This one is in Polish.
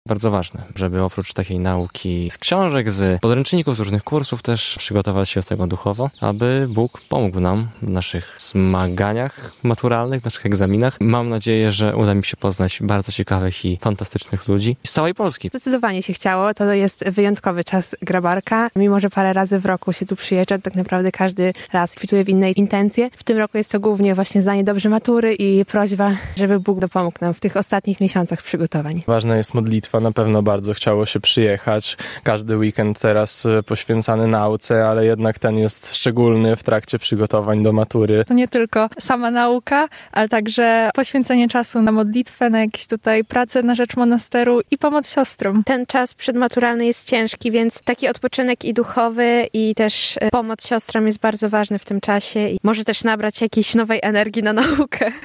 Bardzo ważne, żeby oprócz takiej nauki z książek, z podręczników, z różnych kursów też przygotować się do tego duchowo, aby Bóg pomógł nam w naszych zmaganiach maturalnych, w naszych egzaminach. Mam nadzieję, że uda mi się poznać bardzo ciekawych i fantastycznych ludzi z całej Polski. Zdecydowanie się chciało. To jest wyjątkowy czas Grabarka. Mimo że parę razy w roku się tu przyjeżdża, tak naprawdę każdy raz kwituje w innej intencje. W tym roku jest to głównie właśnie zdanie dobrze matury i prośba, żeby Bóg dopomógł nam w tych ostatnich miesiącach przygotowań. Ważna jest modlitwa. Na pewno bardzo chciało się przyjechać. Każdy weekend teraz poświęcany nauce, ale jednak ten jest szczególny w trakcie przygotowań do matury. To nie tylko sama nauka, ale także poświęcenie czasu na modlitwę, na jakieś tutaj pracę na rzecz monasteru i pomoc siostrom. Ten czas przedmaturalny jest ciężki, więc taki odpoczynek i duchowy i też pomoc siostrom jest bardzo ważny w tym czasie i może też nabrać jakiejś nowej energii na naukę.